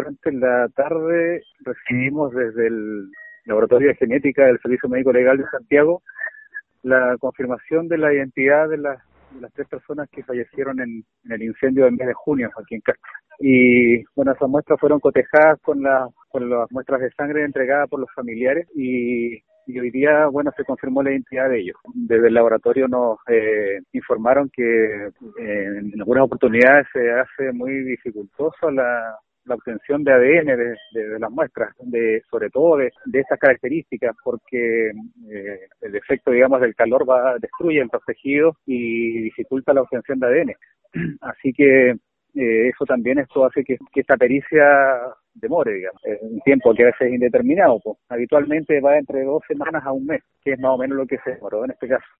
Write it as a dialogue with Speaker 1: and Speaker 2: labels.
Speaker 1: durante la tarde recibimos desde el Laboratorio de Genética del Servicio Médico Legal de Santiago la confirmación de la identidad de las 3 personas que fallecieron en el incendio del mes de junio aquí en Castro. Y bueno, esas muestras fueron cotejadas con las muestras de sangre entregadas por los familiares y hoy día, bueno, se confirmó la identidad de ellos. Desde el laboratorio nos informaron que en algunas oportunidades se hace muy dificultoso la obtención de ADN de las muestras, sobre todo de estas características, porque el efecto, digamos, del calor destruye los tejidos y dificulta la obtención de ADN. Así que eso también hace que esta pericia demore, digamos, un tiempo que a veces es indeterminado. Pues. Habitualmente va entre 2 semanas a un mes, que es más o menos lo que se demoró en este caso.